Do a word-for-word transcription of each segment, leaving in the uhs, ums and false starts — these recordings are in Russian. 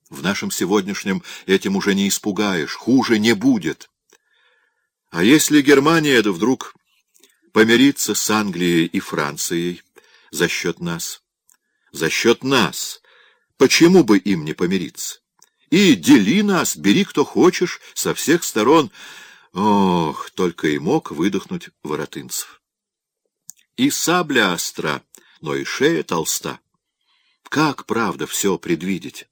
В нашем сегодняшнем этим уже не испугаешь, хуже не будет. А если Германия да вдруг помирится с Англией и Францией за счет нас? За счет нас. Почему бы им не помириться? И дели нас, бери кто хочешь, со всех сторон. Ох, только и мог выдохнуть Воротынцев. И сабля остра, но и шея толста. Как, правда, все предвидеть?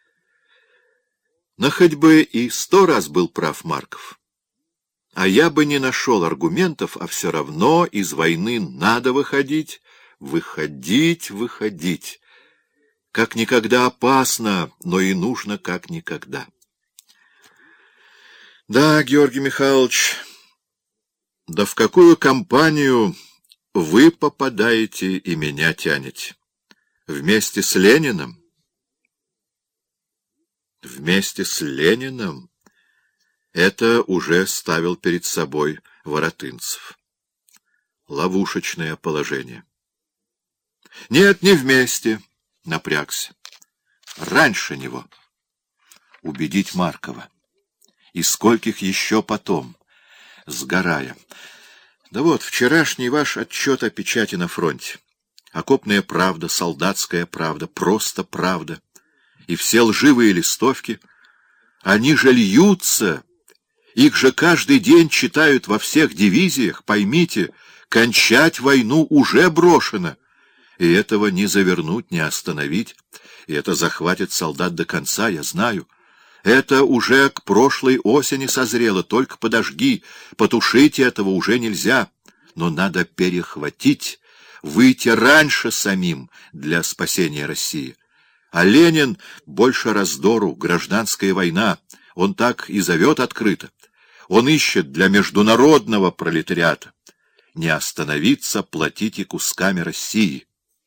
Но хоть бы и сто раз был прав Марков. А я бы не нашел аргументов, а все равно из войны надо выходить, выходить, выходить. Как никогда опасно, но и нужно как никогда. Да, Георгий Михайлович, да в какую компанию вы попадаете и меня тянете? Вместе с Лениным? Вместе с Лениным? Это уже ставил перед собой Воротынцев. Ловушечное положение. Нет, не вместе. Напрягся. Раньше него. Убедить Маркова. И скольких еще потом, сгорая. Да вот, вчерашний ваш отчет о печати на фронте. Окопная правда, солдатская правда, просто правда. И все лживые листовки, они же льются. Их же каждый день читают во всех дивизиях. Поймите, кончать войну уже брошено. И этого не завернуть, не остановить. И это захватит солдат до конца, я знаю. Это уже к прошлой осени созрело. Только подожги, потушить этого уже нельзя. Но надо перехватить, выйти раньше самим для спасения России. А Ленин больше раздору, гражданская война. Он так и зовет открыто. Он ищет для международного пролетариата. Не остановиться, платите кусками России.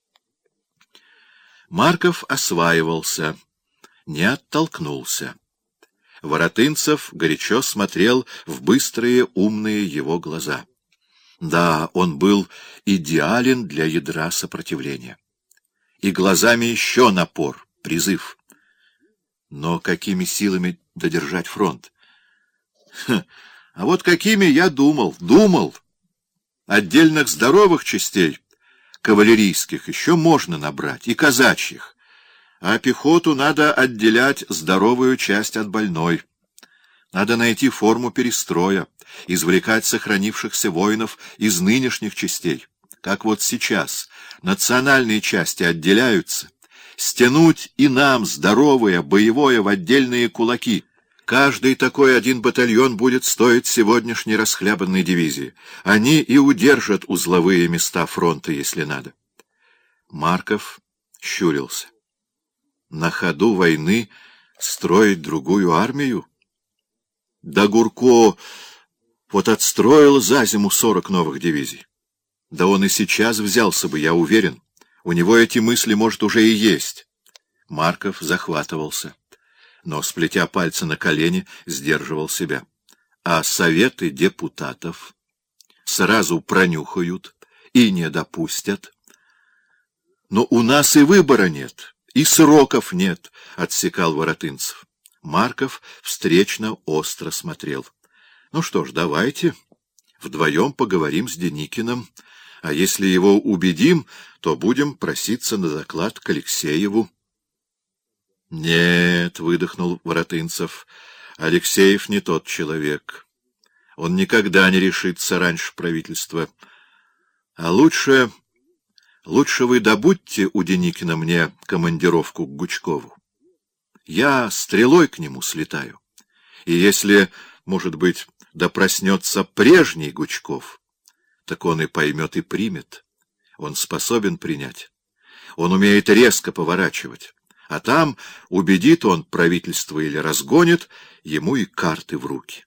Марков осваивался, не оттолкнулся. Воротынцев горячо смотрел в быстрые умные его глаза. Да, он был идеален для ядра сопротивления. И глазами еще напор, призыв. Но какими силами додержать фронт? Ха, а вот какими я думал, думал. Отдельных здоровых частей, кавалерийских, еще можно набрать, и казачьих. А пехоту надо отделять здоровую часть от больной. Надо найти форму перестроя, извлекать сохранившихся воинов из нынешних частей. Как вот сейчас национальные части отделяются, стянуть и нам здоровое, боевое в отдельные кулаки. Каждый такой один батальон будет стоить сегодняшней расхлябанной дивизии. Они и удержат узловые места фронта, если надо. Марков щурился. На ходу войны строить другую армию? Да Гурко вот отстроил за зиму сорок новых дивизий. Да он и сейчас взялся бы, я уверен. У него эти мысли, может, уже и есть. Марков захватывался, но, сплетя пальцы на колени, сдерживал себя. А советы депутатов сразу пронюхают и не допустят. Но у нас и выбора нет, и сроков нет, — отсекал Воротынцев. Марков встречно остро смотрел. Ну что ж, давайте вдвоем поговорим с Деникиным, а если его убедим, то будем проситься на доклад к Алексееву. Нет, — выдохнул Воротынцев, — Алексеев не тот человек. Он никогда не решится раньше правительства. А лучше, лучше вы добудьте у Деникина мне командировку к Гучкову. Я стрелой к нему слетаю. И если, может быть, да проснется прежний Гучков, так он и поймет, и примет. Он способен принять. Он умеет резко поворачивать. А там убедит он правительство или разгонит, ему и карты в руки.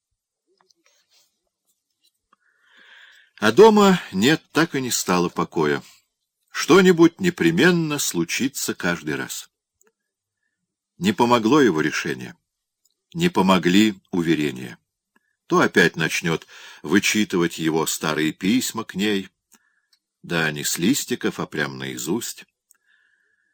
А дома нет, так и не стало покоя. Что-нибудь непременно случится каждый раз. Не помогло его решение. Не помогли уверения. То опять начнет вычитывать его старые письма к ней. Да не с листиков, а прямо наизусть.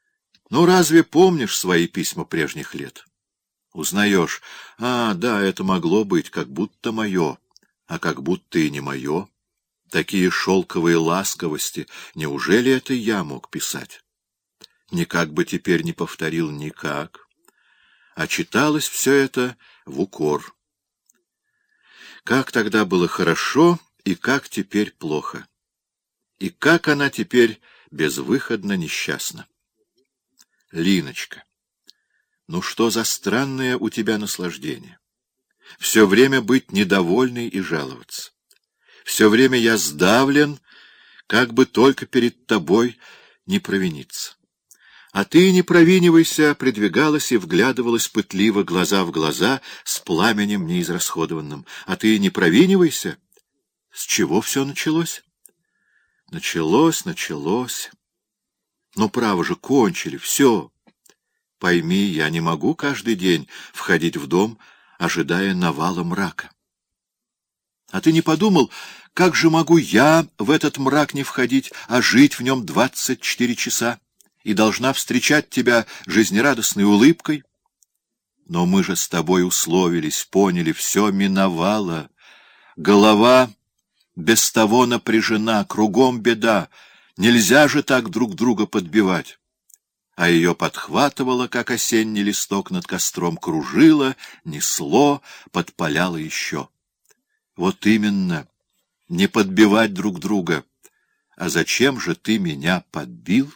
Ну, разве помнишь свои письма прежних лет? Узнаешь, а, да, это могло быть, как будто мое, а как будто и не мое. Такие шелковые ласковости, неужели это я мог писать? Никак бы теперь не повторил, никак. А читалось все это в укор. Как тогда было хорошо и как теперь плохо. И как она теперь безвыходно несчастна. Линочка, ну что за странное у тебя наслаждение? Все время быть недовольной и жаловаться. Все время я сдавлен, как бы только перед тобой не провиниться. А ты не провинивайся, придвигалась и вглядывалась пытливо, глаза в глаза, с пламенем неизрасходованным. А ты не провинивайся. С чего все началось? Началось, началось. Ну, право же, кончили, все. Пойми, я не могу каждый день входить в дом, ожидая навала мрака. А ты не подумал, как же могу я в этот мрак не входить, а жить в нем двадцать четыре часа, и должна встречать тебя жизнерадостной улыбкой? Но мы же с тобой условились, поняли, все миновало. Голова без того напряжена, кругом беда, нельзя же так друг друга подбивать. А ее подхватывало, как осенний листок над костром, кружило, несло, подпаляло еще. Вот именно, не подбивать друг друга. А зачем же ты меня подбил?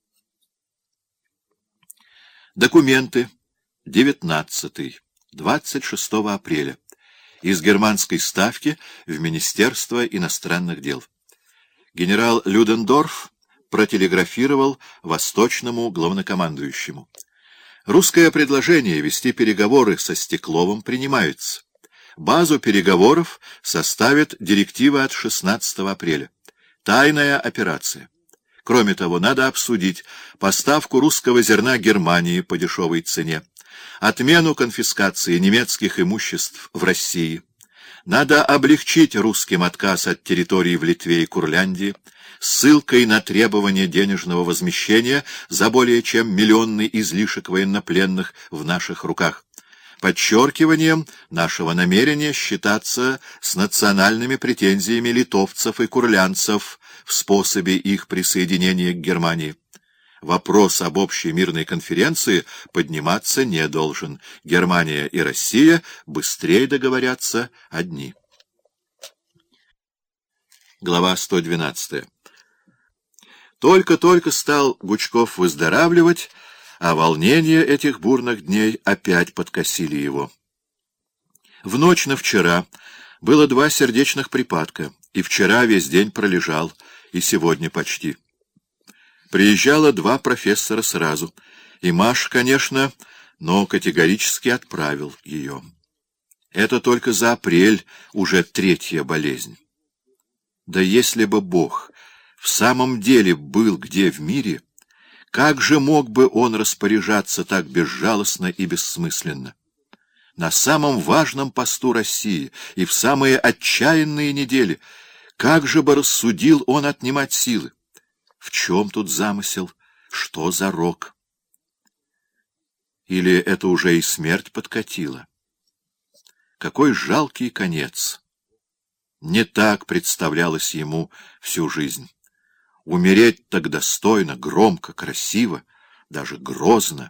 Документы. девятнадцатый. двадцать шестого апреля. Из германской ставки в Министерство иностранных дел. Генерал Людендорф протелеграфировал восточному главнокомандующему. Русское предложение вести переговоры со Стекловым принимается. Базу переговоров составит директива от шестнадцатого апреля. Тайная операция. Кроме того, надо обсудить поставку русского зерна Германии по дешевой цене, отмену конфискации немецких имуществ в России. Надо облегчить русским отказ от территорий в Литве и Курляндии, ссылкой на требование денежного возмещения за более чем миллионный излишек военнопленных в наших руках, подчеркиванием нашего намерения считаться с национальными претензиями литовцев и курлянцев в способе их присоединения к Германии. Вопрос об общей мирной конференции подниматься не должен. Германия и Россия быстрее договорятся одни. Глава сто двенадцатая. Только-только стал Гучков выздоравливать, а волнения этих бурных дней опять подкосили его. В ночь на вчера было два сердечных припадка, и вчера весь день пролежал, и сегодня почти. Приезжало два профессора сразу, и Маша, конечно, но категорически отправил ее. Это только за апрель уже третья болезнь. Да если бы Бог в самом деле был где в мире, как же мог бы он распоряжаться так безжалостно и бессмысленно? На самом важном посту России и в самые отчаянные недели как же бы рассудил он отнимать силы? В чем тут замысел? Что за рок? Или это уже и смерть подкатила? Какой жалкий конец! Не так представлялось ему всю жизнь. Умереть так достойно, громко, красиво, даже грозно.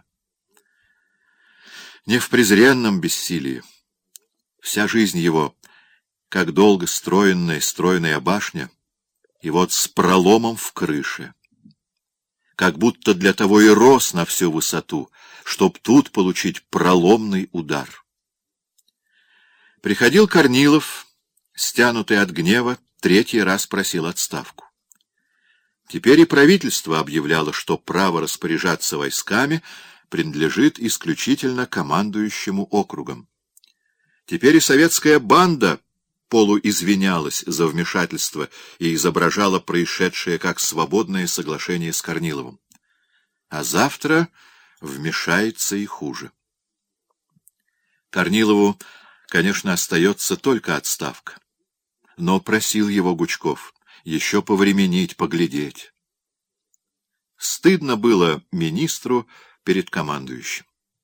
Не в презренном бессилии. Вся жизнь его, как долго строенная стройная башня, и вот с проломом в крыше. Как будто для того и рос на всю высоту, чтоб тут получить проломный удар. Приходил Корнилов, стянутый от гнева, третий раз просил отставку. Теперь и правительство объявляло, что право распоряжаться войсками принадлежит исключительно командующему округом. Теперь и советская банда полуизвинялась за вмешательство и изображала происшедшее как свободное соглашение с Корниловым. А завтра вмешается и хуже. Корнилову, конечно, остается только отставка. Но просил его Гучков еще повременить, поглядеть. Стыдно было министру перед командующим.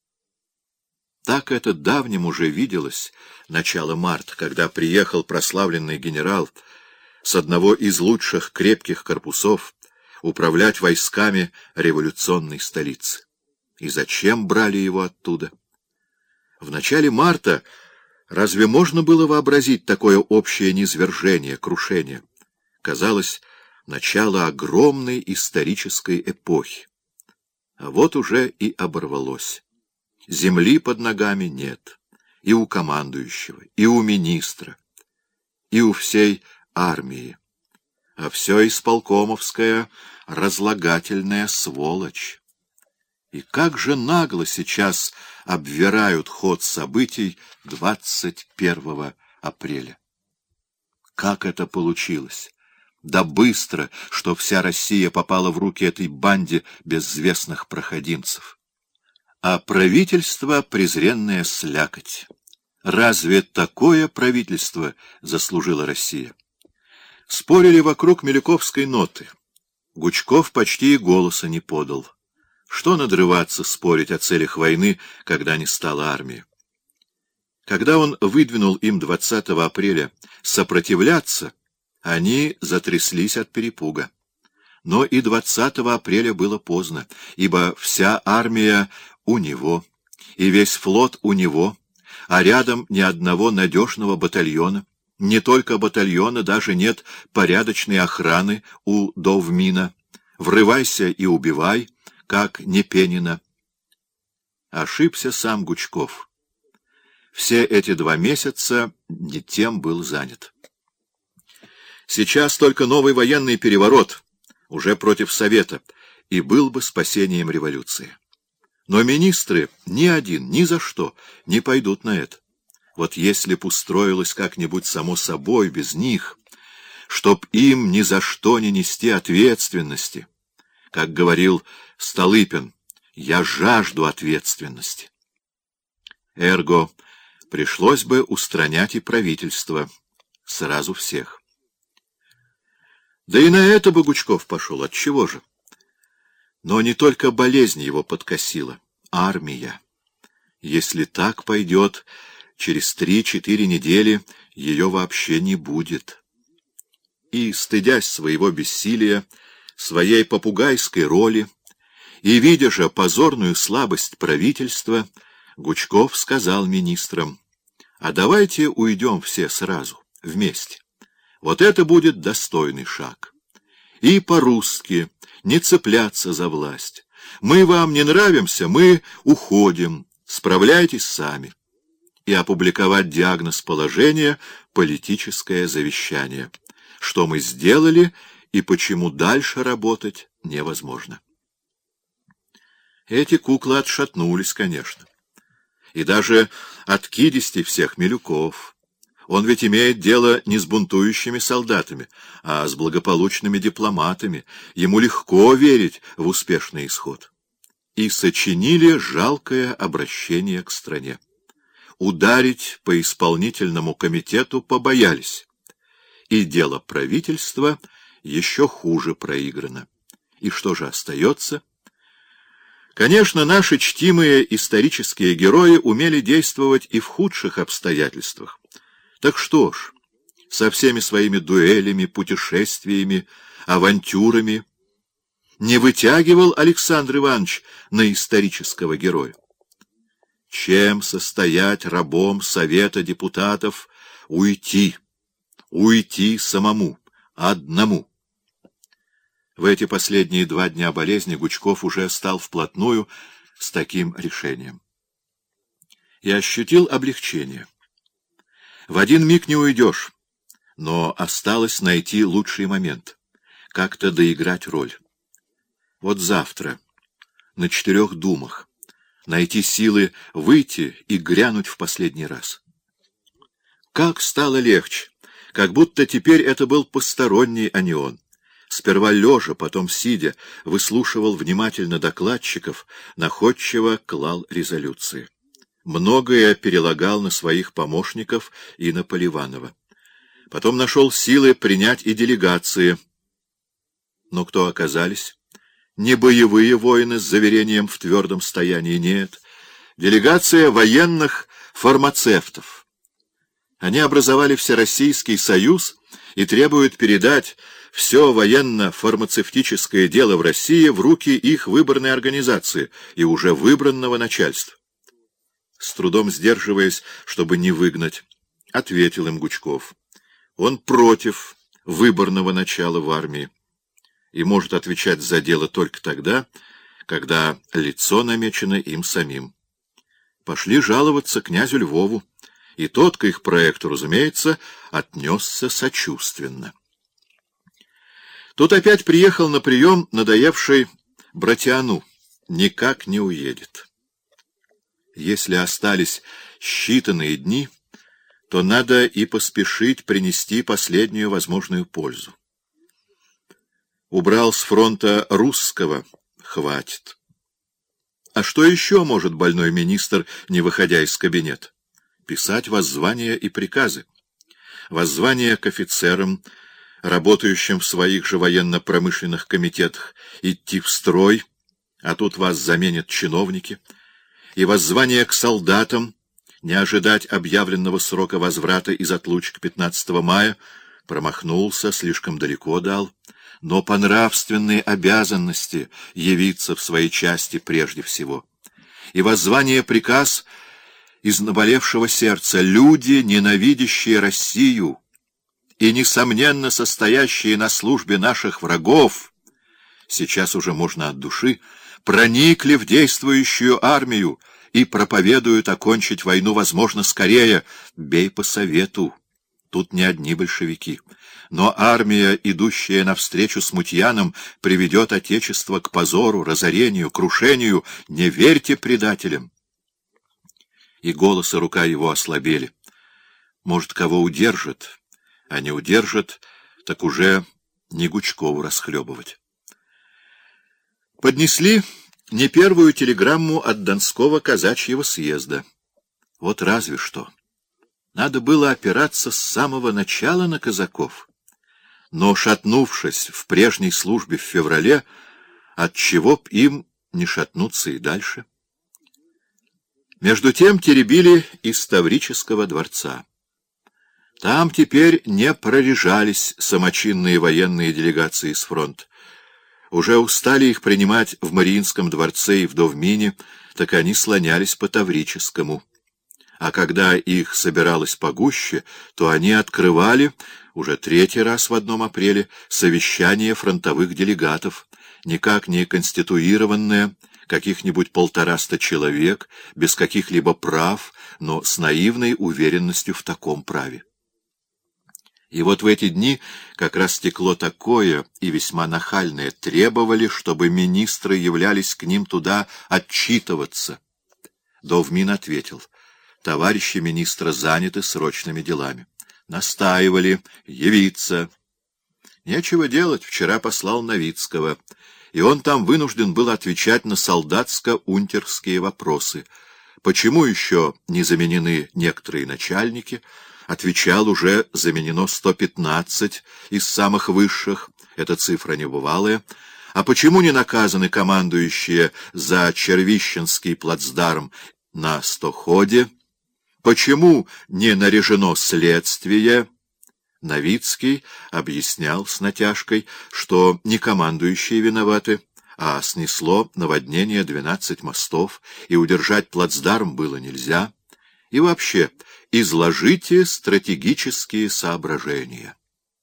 Так это давним уже виделось, начало марта, когда приехал прославленный генерал с одного из лучших крепких корпусов управлять войсками революционной столицы. И зачем брали его оттуда? В начале марта разве можно было вообразить такое общее низвержение, крушение? Казалось, начало огромной исторической эпохи. А вот уже и оборвалось. Земли под ногами нет. И у командующего, и у министра, и у всей армии. А все исполкомовская разлагательная сволочь. И как же нагло сейчас обвирают ход событий двадцать первого апреля. Как это получилось? Да быстро, что вся Россия попала в руки этой банде безвестных проходимцев. А правительство — презренная слякоть. Разве такое правительство заслужила Россия? Спорили вокруг Милюковской ноты. Гучков почти и голоса не подал. Что надрываться, спорить о целях войны, когда не стало армии? Когда он выдвинул им двадцатого апреля сопротивляться, они затряслись от перепуга. Но и двадцатого апреля было поздно, ибо вся армия у него, и весь флот у него, а рядом ни одного надежного батальона, не только батальона, даже нет порядочной охраны у Довмина. Врывайся и убивай, как Непенина. Ошибся сам Гучков. Все эти два месяца не тем был занят. Сейчас только новый военный переворот, уже против Совета, и был бы спасением революции. Но министры ни один, ни за что не пойдут на это. Вот если б устроилось как-нибудь само собой, без них, чтоб им ни за что не нести ответственности. Как говорил Столыпин, я жажду ответственности. Эрго, пришлось бы устранять и правительство, сразу всех. Да и на это бы Гучков пошел, отчего же? Но не только болезнь его подкосила, армия. Если так пойдет, через три-четыре недели ее вообще не будет. И, стыдясь своего бессилия, своей попугайской роли, и, видя же позорную слабость правительства, Гучков сказал министрам: а давайте уйдем все сразу, вместе. Вот это будет достойный шаг. И по-русски не цепляться за власть. Мы вам не нравимся, мы уходим, справляйтесь сами. И опубликовать диагноз положения «Политическое завещание». Что мы сделали и почему дальше работать невозможно. Эти куклы отшатнулись, конечно. И даже от кидисти всех Милюков. Он ведь имеет дело не с бунтующими солдатами, а с благополучными дипломатами. Ему легко верить в успешный исход. И сочинили жалкое обращение к стране. Ударить по исполнительному комитету побоялись. И дело правительства еще хуже проиграно. И что же остается? Конечно, наши чтимые исторические герои умели действовать и в худших обстоятельствах. Так что ж, со всеми своими дуэлями, путешествиями, авантюрами не вытягивал Александр Иванович на исторического героя. Чем состоять рабом Совета депутатов? Уйти. Уйти самому, одному. В эти последние два дня болезни Гучков уже стал вплотную с таким решением. И ощутил облегчение. В один миг не уйдешь, но осталось найти лучший момент, как-то доиграть роль. Вот завтра, на четырех думах, найти силы выйти и грянуть в последний раз. Как стало легче, как будто теперь это был посторонний, а не он. Сперва лежа, потом сидя, выслушивал внимательно докладчиков, находчиво клал резолюции. Многое перелагал на своих помощников и на Поливанова. Потом нашел силы принять и делегации. Но кто оказались? не боевые воины с заверением в твердом стоянии, нет. Делегация военных фармацевтов. Они образовали Всероссийский союз и требуют передать все военно-фармацевтическое дело в России в руки их выборной организации и уже выбранного начальства. С трудом сдерживаясь, чтобы не выгнать, ответил им Гучков. Он против выборного начала в армии и может отвечать за дело только тогда, когда лицо намечено им самим. Пошли жаловаться князю Львову, и тот к их проекту, разумеется, отнесся сочувственно. Тут опять приехал на прием надоевший Братиану. Никак не уедет. Если остались считанные дни, то надо и поспешить принести последнюю возможную пользу. Убрал с фронта русского, хватит. А что еще может больной министр, не выходя из кабинета? Писать воззвания и приказы. Воззвания к офицерам, работающим в своих же военно-промышленных комитетах, идти в строй, а тут вас заменят чиновники, и воззвание к солдатам, не ожидать объявленного срока возврата из отлучек пятнадцатого мая, промахнулся, слишком далеко дал, но по нравственной обязанности явиться в своей части прежде всего. И воззвание приказ из наболевшего сердца: люди, ненавидящие Россию и, несомненно, состоящие на службе наших врагов, сейчас уже можно от души, проникли в действующую армию и проповедуют окончить войну, возможно, скорее. Бей по совету. Тут не одни большевики. Но армия, идущая навстречу смутьянам, приведет Отечество к позору, разорению, крушению. Не верьте предателям. И голос и рука его ослабели. Может, кого удержит, а не удержит, так уже не Гучкову расхлебывать. Поднесли не первую телеграмму от Донского казачьего съезда. Вот разве что. Надо было опираться с самого начала на казаков. Но, шатнувшись в прежней службе в феврале, отчего б им не шатнуться и дальше? Между тем теребили из Таврического дворца. Там теперь не прорежались самочинные военные делегации с фронта. Уже устали их принимать в Мариинском дворце и в Довмине, так они слонялись по Таврическому. А когда их собиралось погуще, то они открывали, уже третий раз в одном апреле, совещание фронтовых делегатов, никак не конституированное, каких-нибудь полтораста человек, без каких-либо прав, но с наивной уверенностью в таком праве. И вот в эти дни как раз текло такое и весьма нахальное: требовали, чтобы министры являлись к ним туда отчитываться. Довмин ответил: товарищи министры заняты срочными делами. Настаивали явиться. Нечего делать, вчера послал Новицкого, и он там вынужден был отвечать на солдатско-унтерские вопросы. Почему еще не заменены некоторые начальники? Отвечал: уже заменено сто пятнадцать из самых высших, эта цифра небывалая. А почему не наказаны командующие за Червищенский плацдарм на Стоходе? Почему не наряжено следствие? Новицкий объяснял с натяжкой, что не командующие виноваты, а снесло наводнение двенадцать мостов, и удержать плацдарм было нельзя. И вообще, изложите стратегические соображения.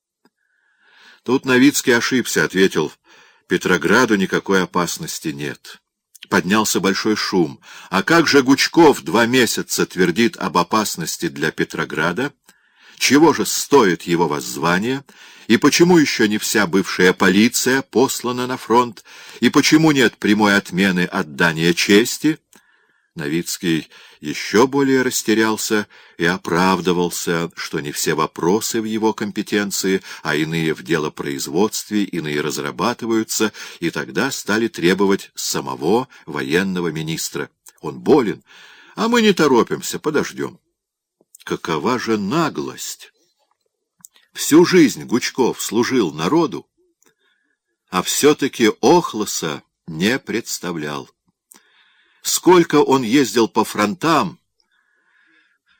Тут Новицкий ошибся, ответил: Петрограду никакой опасности нет. Поднялся большой шум. А как же Гучков два месяца твердит об опасности для Петрограда? Чего же стоит его воззвание? И почему еще не вся бывшая полиция послана на фронт? И почему нет прямой отмены отдания чести? Новицкий еще более растерялся и оправдывался, что не все вопросы в его компетенции, а иные в делопроизводстве, иные разрабатываются, и тогда стали требовать самого военного министра. Он болен, а мы не торопимся, подождем. Какова же наглость! Всю жизнь Гучков служил народу, а все-таки Охлоса не представлял. Сколько он ездил по фронтам,